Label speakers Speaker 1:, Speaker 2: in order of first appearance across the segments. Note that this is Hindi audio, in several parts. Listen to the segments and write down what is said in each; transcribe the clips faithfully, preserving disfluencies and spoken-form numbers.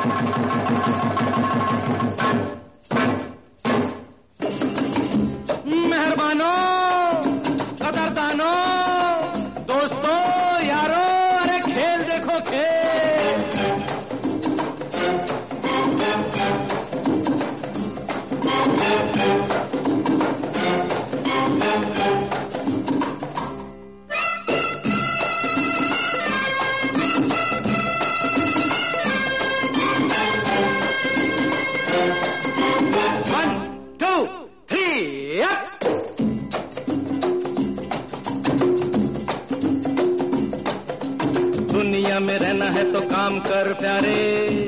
Speaker 1: मेहरबानों, कदरदानों, दोस्तों, यारों, अरे खेल देखो खेल। One two three up. दुनिया में रहना है तो काम कर प्यारे,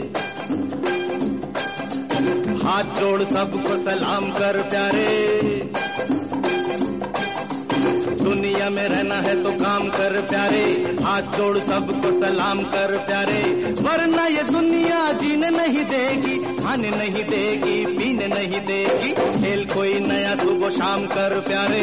Speaker 1: हाथ जोड़ सबको सलाम कर प्यारे। दुनिया में रहना है तो काम कर प्यारे, हाथ जोड़ सबको सलाम कर प्यारे। वरना ये दुनिया जीने नहीं देगी, खाने नहीं देगी, पीने नहीं देगी। खेल कोई नया सुबह शाम कर प्यारे।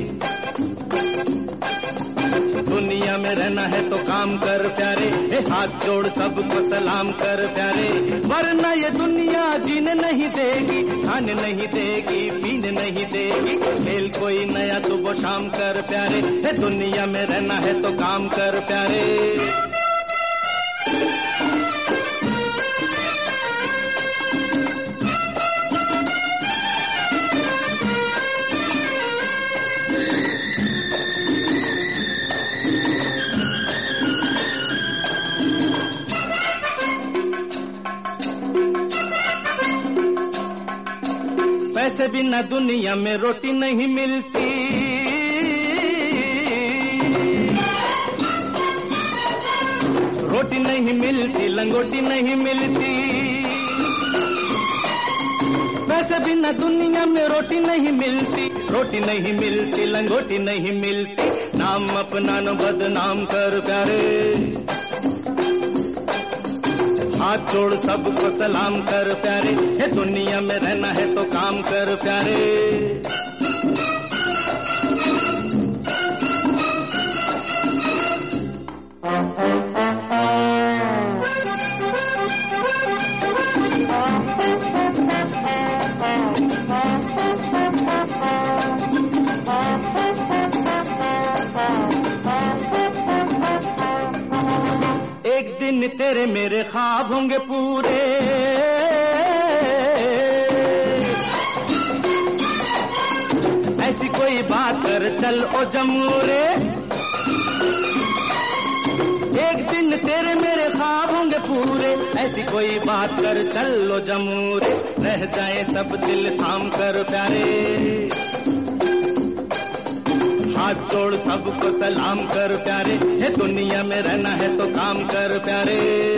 Speaker 1: दुनिया में रहना है तो काम कर प्यारे, हाथ जोड़ सबको सलाम कर प्यारे। वरना ये दुनिया जीने नहीं देगी, खाने नहीं देगी, पीने नहीं देगी। खेल कोई नया सुबह शाम कर प्यारे, दुनिया में रहना है तो काम कर प्यारे। पैसे बिना दुनिया में रोटी नहीं मिलती, रोटी नहीं मिलती, लंगोटी नहीं मिलती। पैसे बिना दुनिया में रोटी नहीं मिलती, रोटी नहीं मिलती, लंगोटी नहीं मिलती। नाम अपना न बदनाम कर प्यारे, हाथ जोड़ सबको सलाम कर प्यारे। हे दुनिया में रहना है तो काम कर प्यारे। एक दिन तेरे मेरे ख्वाब होंगे पूरे, ऐसी कोई बात कर चल ओ जमूरे। एक दिन तेरे मेरे ख्वाब होंगे पूरे, ऐसी कोई बात कर चल ओ जमूरे। रह जाए सब दिल थाम कर प्यारे, हाथ जोड़ सबको सलाम कर प्यारे। हे दुनिया में रहना है तो काम कर प्यारे।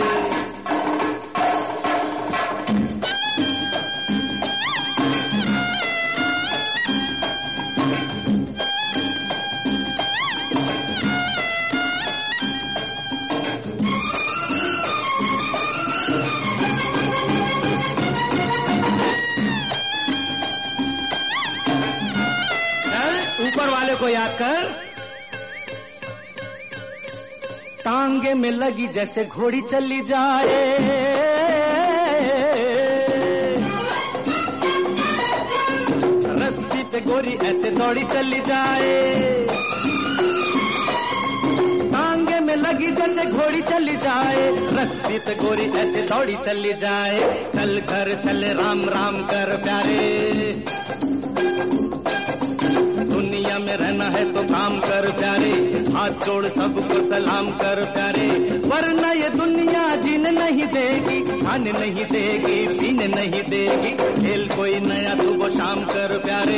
Speaker 1: ऊपर वाले को याद कर। टांगे में लगी जैसे घोड़ी चली जाए, रस्सी पे गोरी ऐसे दौड़ी चली जाए। टांगे में लगी जैसे घोड़ी चली जाए, रस्सी पे गोरी ऐसे दौड़ी चली जाए। चल कर चले राम राम कर प्यारे, दुनिया में रहना है तो काम कर प्यारे। हाथ जोड़ सबको सलाम कर प्यारे। वरना ये दुनिया जीने नहीं देगी, खाने नहीं देगी, पीने नहीं देगी। खेल कोई नया सुबह शाम कर प्यारे।